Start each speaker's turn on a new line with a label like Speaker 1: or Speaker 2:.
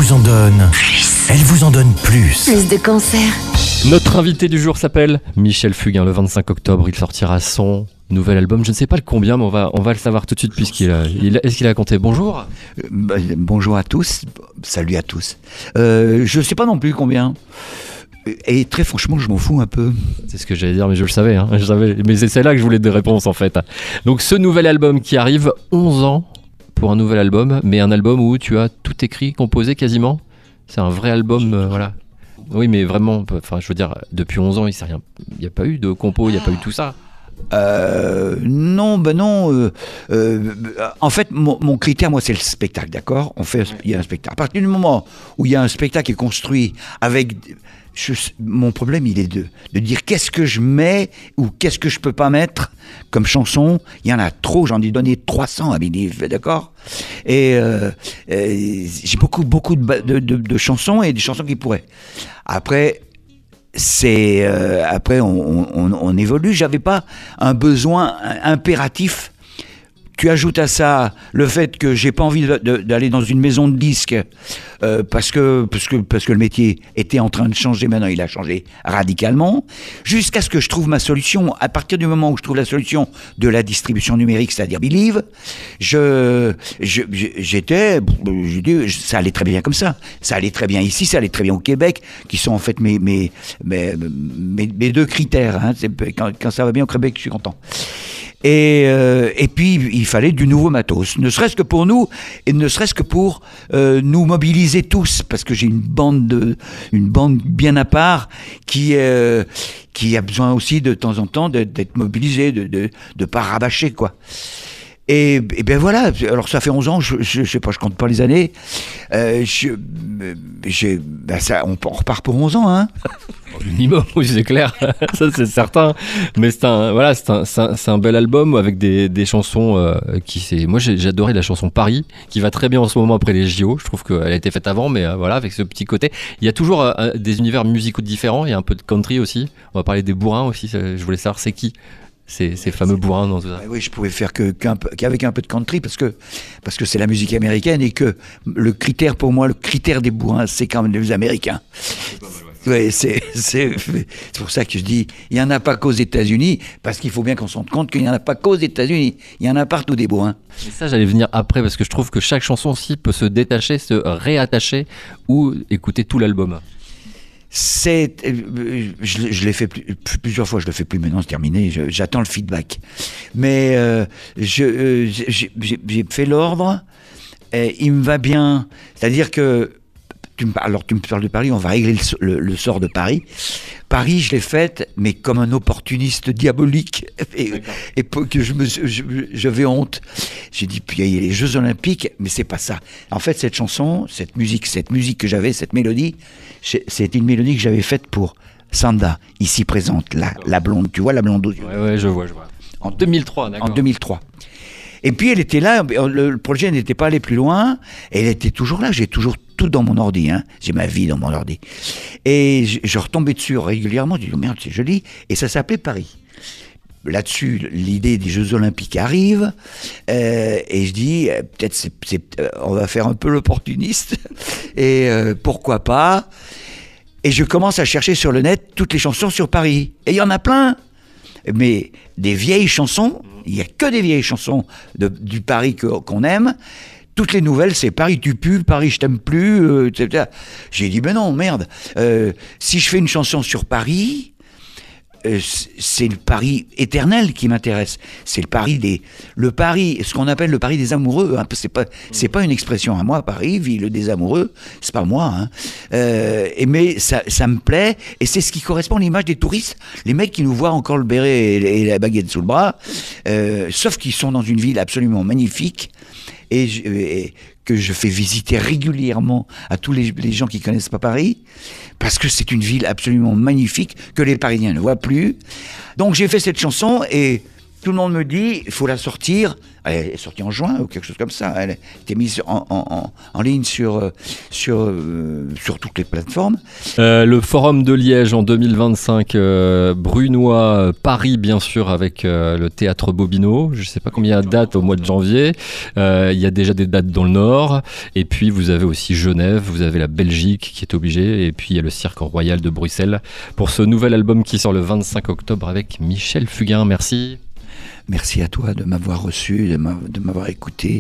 Speaker 1: vous en donne plus. Elle vous en donne plus.
Speaker 2: Plus de concerts.
Speaker 3: Notre invité du jour s'appelle Michel Fugain. Le 25 octobre, il sortira son nouvel album. Je ne sais pas le combien, mais on va le savoir tout de suite est-ce qu'il a compté. Bonjour.
Speaker 4: Bonjour à tous. Salut à tous. Je ne sais pas non plus combien. Et très franchement, je m'en fous un peu.
Speaker 3: C'est ce que j'allais dire, mais je le savais. Je savais. Mais c'est là que je voulais des réponses en fait. Donc ce nouvel album qui arrive, 11 ans pour un nouvel album, mais un album où tu as tout écrit, composé quasiment. C'est un vrai album, voilà. Oui, mais vraiment, enfin, je veux dire, depuis 11 ans, il n'y a pas eu de compo, il n'y a pas eu tout ça.
Speaker 4: Non. En fait, mon critère, moi, c'est le spectacle, d'accord ? Il y a un spectacle. À partir du moment où il y a un spectacle qui est construit avec... mon problème, il est de dire qu'est-ce que je mets ou qu'est-ce que je peux pas mettre comme chanson. Il y en a trop, j'en ai donné 300 à Believe, d'accord ? Et j'ai beaucoup de chansons et des chansons qui pourraient. Après, on évolue. J'avais pas un besoin impératif. Tu ajoutes à ça le fait que j'ai pas envie d'aller dans une maison de disques parce que le métier était en train de changer. Maintenant, il a changé radicalement. Jusqu'à ce que je trouve ma solution. À partir du moment où je trouve la solution de la distribution numérique, c'est-à-dire Believe, ça allait très bien comme ça. Ça allait très bien ici, ça allait très bien au Québec, qui sont en fait mes deux critères. Hein. Quand ça va bien au Québec, je suis content. Et puis il fallait du nouveau matos, ne serait-ce que pour nous et ne serait-ce que pour nous mobiliser tous, parce que j'ai une bande bien à part qui a besoin aussi de temps en temps d'être mobilisée, de pas rabâcher quoi. Et ben voilà, alors ça fait 11 ans, je sais pas, je compte pas les années. On repart pour 11 ans, hein.
Speaker 3: Minimum, oui, c'est clair, ça c'est certain. Mais c'est un bel album avec des chansons moi j'ai adoré la chanson Paris, qui va très bien en ce moment après les JO. Je trouve qu'elle a été faite avant, mais voilà, avec ce petit côté. Il y a toujours des univers musicaux différents, il y a un peu de country aussi. On va parler des bourrins aussi, je voulais savoir c'est qui ces fameux bourrins dans tout ça.
Speaker 4: Oui, je pouvais faire qu'avec un peu de country parce que c'est la musique américaine et que le critère pour moi, le critère des bourrins, c'est quand même les Américains. Ouais, c'est pour ça que je dis, il n'y en a pas qu'aux États-Unis, parce qu'il faut bien qu'on se rende compte qu'il n'y en a pas qu'aux États-Unis, il y en a partout des bourrins.
Speaker 3: Et ça, j'allais venir après, parce que je trouve que chaque chanson aussi peut se détacher, se réattacher ou écouter tout l'album.
Speaker 4: Je l'ai fait plusieurs fois, je le fais plus maintenant, c'est terminé, j'attends le feedback. Mais j'ai fait l'ordre, il me va bien, c'est-à-dire que tu me parles de Paris, on va régler le sort de Paris. Paris, je l'ai faite, mais comme un opportuniste diabolique, et que j'avais honte. J'ai dit, puis il y a les Jeux Olympiques, mais c'est pas ça. En fait, cette chanson, cette musique que j'avais, cette mélodie, c'était une mélodie que j'avais faite pour Sanda, ici présente, la blonde. Tu vois la blonde aux yeux.
Speaker 3: Ouais, je vois. En 2003, d'accord.
Speaker 4: En 2003. Et puis elle était là, le projet n'était pas allé plus loin, et elle était toujours là, j'ai toujours tout dans mon ordi, hein. J'ai ma vie dans mon ordi. Et je retombais dessus régulièrement, je dis, oh merde, c'est joli, et ça s'appelait Paris. Là-dessus, l'idée des Jeux Olympiques arrive, et je dis, peut-être on va faire un peu l'opportuniste, et pourquoi pas. Et je commence à chercher sur le net toutes les chansons sur Paris, et il y en a plein. Mais des vieilles chansons, il n'y a que des vieilles chansons du Paris qu'on aime. Toutes les nouvelles, c'est Paris tu pues, Paris je t'aime plus, etc. J'ai dit, mais non, merde. Si je fais une chanson sur Paris, c'est le Paris éternel qui m'intéresse. C'est le Paris, ce qu'on appelle le Paris des amoureux. Hein. C'est pas une expression à moi, Paris, ville des amoureux. C'est pas moi. Hein. Mais ça me plaît, et c'est ce qui correspond à l'image des touristes. Les mecs qui nous voient encore le béret et la baguette sous le bras, sauf qu'ils sont dans une ville absolument magnifique. Et que je fais visiter régulièrement à tous les gens qui connaissent pas Paris, parce que c'est une ville absolument magnifique que les Parisiens ne voient plus. Donc j'ai fait cette chanson et tout le monde me dit, il faut la sortir. Elle est sortie en juin ou quelque chose comme ça. Elle a été mise en ligne sur toutes les plateformes.
Speaker 3: Le Forum de Liège en 2025, Brunois, Paris bien sûr avec le Théâtre Bobino. Je ne sais pas combien il y a de dates au mois de janvier. Il y a déjà des dates dans le Nord. Et puis vous avez aussi Genève, vous avez la Belgique qui est obligée. Et puis il y a le Cirque Royal de Bruxelles pour ce nouvel album qui sort le 25 octobre avec Michel Fugain. Merci.
Speaker 4: Merci à toi de m'avoir reçu, de m'avoir écouté.